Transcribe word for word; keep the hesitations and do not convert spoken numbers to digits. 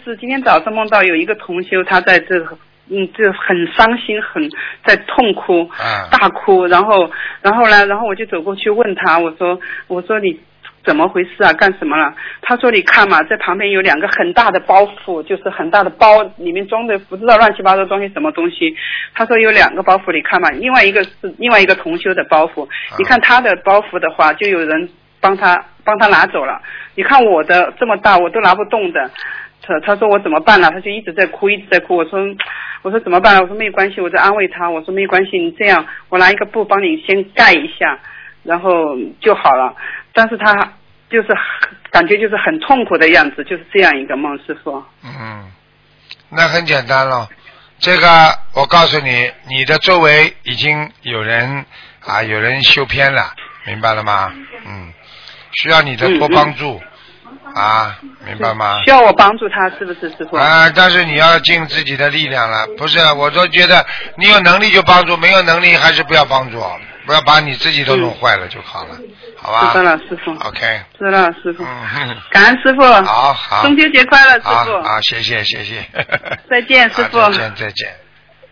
是今天早上梦到有一个同修，他在这嗯，这很伤心，很在痛哭， 啊、 大哭，然后，然后呢，然后我就走过去问他，我说，我说你怎么回事啊？干什么了？他说你看嘛，在旁边有两个很大的包袱，就是很大的包，里面装的不知道乱七八糟东西，什么东西？他说有两个包袱，你看嘛，另外一个是另外一个同修的包袱， 啊、 你看他的包袱的话，就有人帮他帮他拿走了，你看我的这么大，我都拿不动的。他他说我怎么办了？他就一直在哭，一直在哭。我说我说怎么办了？我说没有关系，我在安慰他。我说没有关系，你这样，我拿一个布帮你先盖一下，然后就好了。但是他就是感觉就是很痛苦的样子，就是这样一个梦，师傅。 嗯，那很简单了。这个我告诉你，你的周围已经有人啊，有人修偏了，明白了吗？嗯，需要你的多帮助。嗯嗯啊，明白吗？ 需要我帮助他，是不是师傅？ 啊，但是你要尽自己的力量了。不是，我都觉得你有能力就帮助，没有能力还是不要帮助，不要把你自己都弄坏了就好了，嗯、好吧？ 知道了，师傅。 OK。 知道了，师傅。 嗯， 感恩师傅。 好好。 中秋节快乐，师傅。 好，好，谢谢，谢谢。 再见，师傅。 再见，再见。